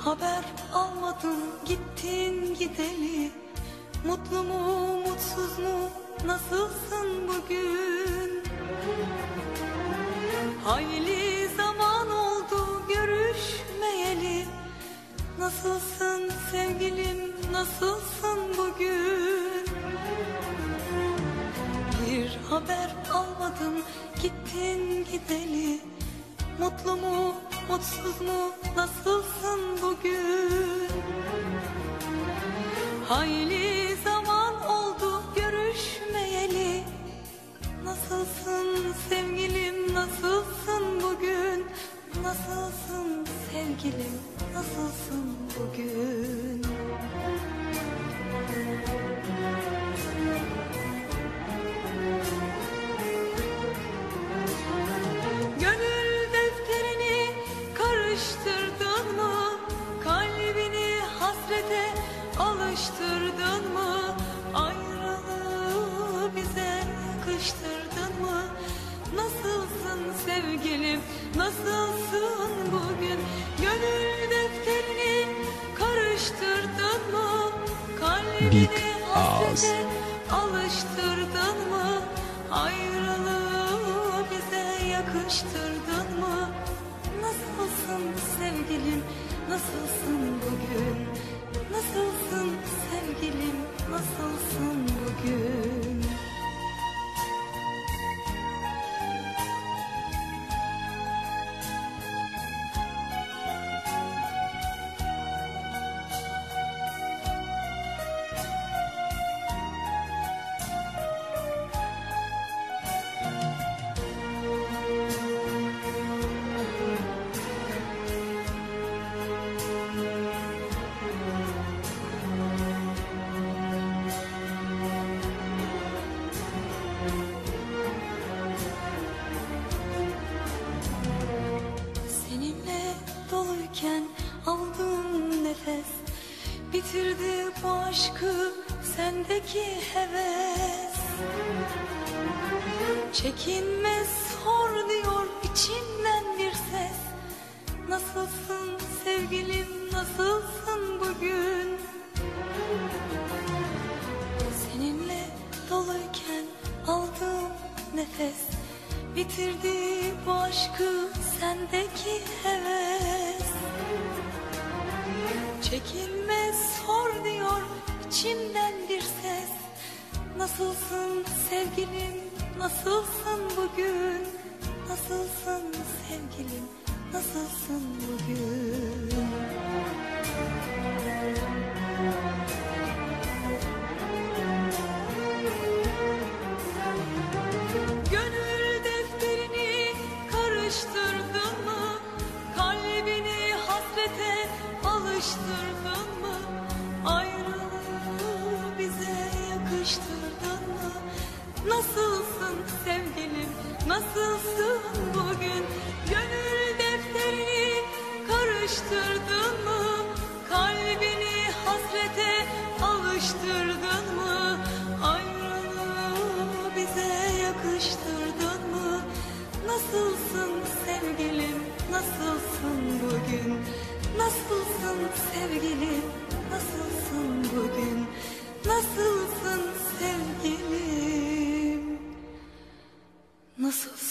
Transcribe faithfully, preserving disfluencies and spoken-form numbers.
haber almadım gittin gideli. Mutlu mu mutsuz mu nasılsın bugün? Hayli zaman oldu görüşmeyeli. Nasılsın sevgilim nasılsın bugün? Bir haber almadım gittin gideli. Mutlu mu mutsuz mu nasılsın bugün? Hayli zaman oldu görüşmeyeli. Nasılsın sevgilim nasılsın bugün? Nasılsın sevgilim nasılsın bugün? Gönül defterini karıştırdın mı? Kalbini hasrete alıştırdın mı? Ayrılığı bize yakıştırdın mı? Nasılsın sevgilim nasılsın bugün? Gönül defterini karıştırdın mı? Kalbini hasrete alıştırdın mı? Ayrılığı bize yakıştırdın mı? Nasılsın sevgilim nasılsın bugün? Nasılsın sevgilim nasılsın bugün? Aldığım nefes bitirdi bu aşkı sendeki heves. Çekinme sor diyor içimden bir ses. Nasılsın sevgilim nasılsın bugün? Seninle doluyken aldığım nefes bitirdi bu aşkı sendeki heves. Çekinme sor diyor içimden bir ses. Nasılsın sevgilim nasılsın bugün? Nasılsın sevgilim nasılsın bugün? Gönül defterini karıştırdın mı? Kalbini hasrete alıştırdın mı? Ayrılığı bize yakıştırdın mı? Nasılsın sevgilim nasılsın bugün? Gönül defterini karıştırdın mı? Kalbini hasrete alıştırdın mı? Ayrılığı bize yakıştırdın mı? Nasılsın sevgilim nasılsın bugün? Nasılsın sevgilim nasılsın bugün? Nasılsın sevgilim nasılsın?